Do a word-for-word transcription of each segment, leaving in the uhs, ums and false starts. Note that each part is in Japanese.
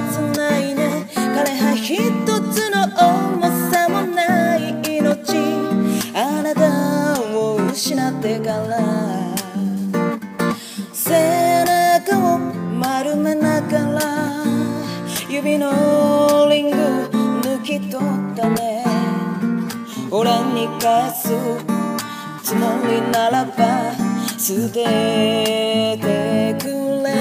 切ないね。枯葉一つの重さもない命、あなたを失ってから背中を丸めながら指のリング抜き取ったね。俺に返すつもりならば捨ててくれ。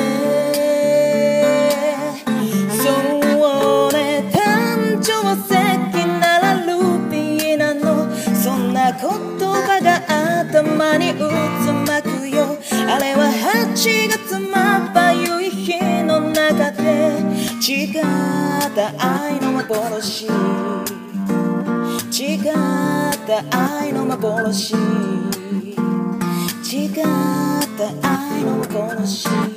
そうね、誕生石ならルビーなの、そんな言葉が頭に渦巻くよ。あれははちがつまばゆい日の中で違った愛の幻、違った愛の幻、違った愛の幻。